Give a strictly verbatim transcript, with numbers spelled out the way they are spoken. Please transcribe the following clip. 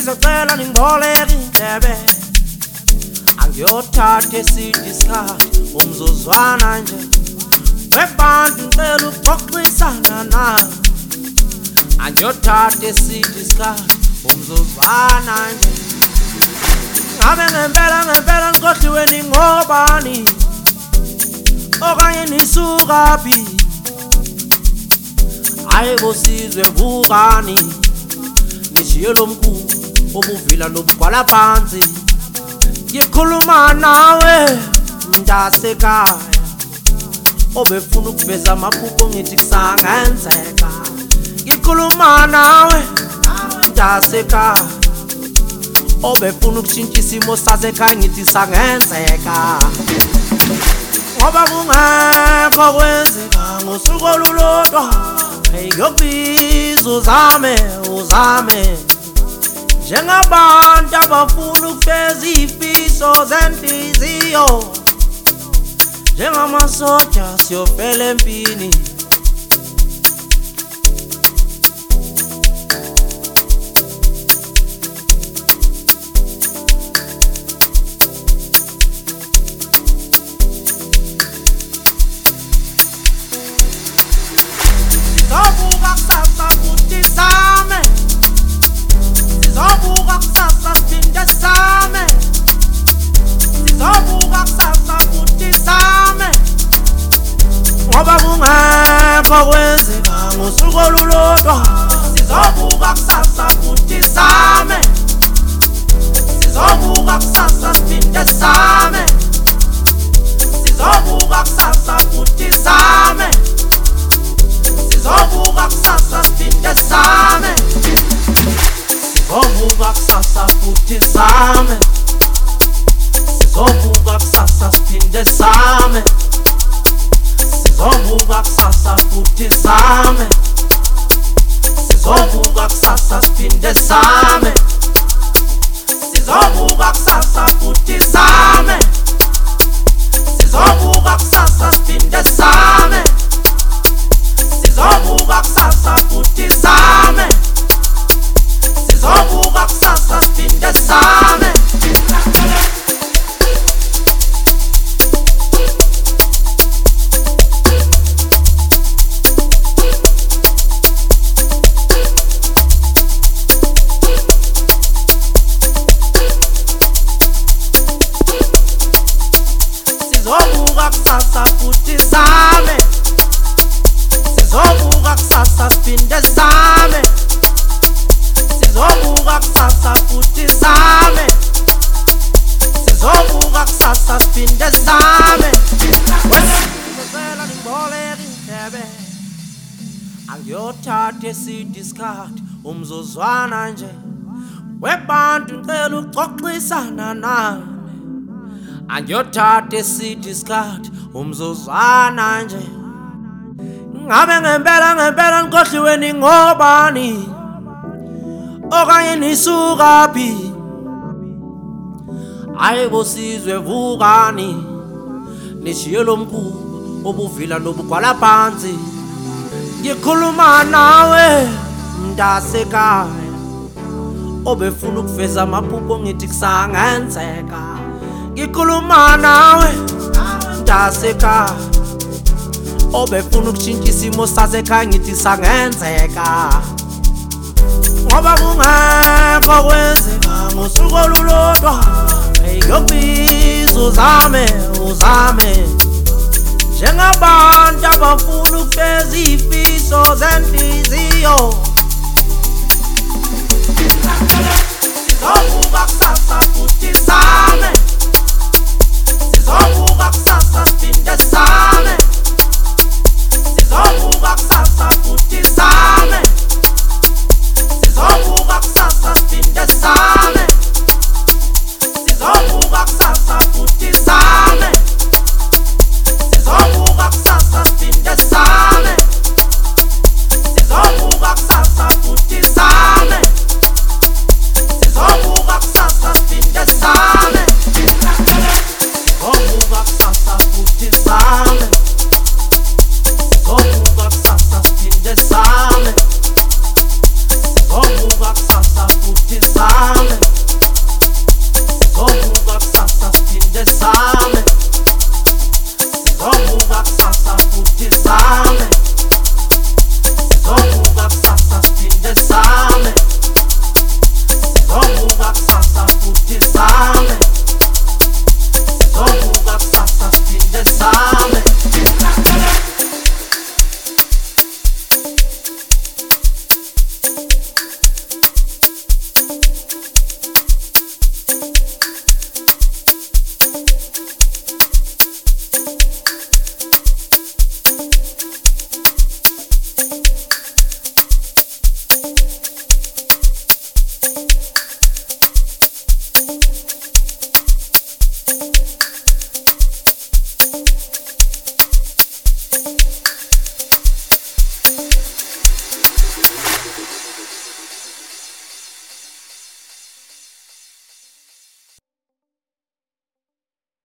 Ngizocela ngiboleke indlebe angiyothatha esidi isikhathi umzuzwana nje webantu ngicela ukuxoxisana nawe angiyothatha esidi isikhathi umzuzwana nje ngabe ngempela ngempela ngikhohliwe ningobani okanye nisukaphi ayibo sizwe bukani nishiye lo mkhulu obuvila nobugwala phansi ngikhuluma nawe mntasekhaya obefuna ukuveza amaphupho ngithi kusangenzeka ngikhuluma nawe mntasekhaya obefuna ukushintsha isimo sasekhaya ngithi sangenzeka ngoba kungekho kwenzeka ngosuku olulodwa ngiyokubizwa uzame uzame njengabantu abafuna ukufeza izifiso zenhliziyo njengamasoja siyofela empini sizovuka kusasa futhi same sizovuka kusasa siphinde same sizovuka kusasa futhi same ngoba kungekho kwenzeka ngosuku olulodwa sizovuka kusasa futhi same sizovuka kusasa siphinde same sizovuka kusasa futhi same sizovuka kusasa siphinde same sizovuka kusasa futhi same sizovuka kusasa siphinde same sizovuka kusasa futhi same sizovuka kusasa siphinde same sizovuka kusasa futhi same sizovuka kusasa siphinde same sizovuka kusasa futhi same sizovuka kusasa siphinde same sizovuka kusasa futhi same sizovuka kusasa siphinde same sizovuka kusasa futhi same sizovuka kusasa siphinde same ngicela ngiboleke indlebe angiyothatha esidi isikhathi umzuzwana nje webantu ngicela ukuxoxisana nawe angiyothatha esidi isikhathi umzuzwana nje ngabe ngempela ngempela ngikhohliwe ningobani okanye nisukaphi ayibo sizwe vukani nishiye lo mkhulu obuvila nobugwala phansi ngikhuluma nawe mntasekhaya obefuna ukuveza amaphupho ngithi kusangenzeka ngikhuluma nawe mntasekhaya obefuna ukushintsha isimo sasekhaya ngithi sangenzeka ngoba kungekho kwenzeka ngosuku olulodwa ngiyokubizwa uzame uzame njengabantu abafuna ukufeza izifiso zenhliziyo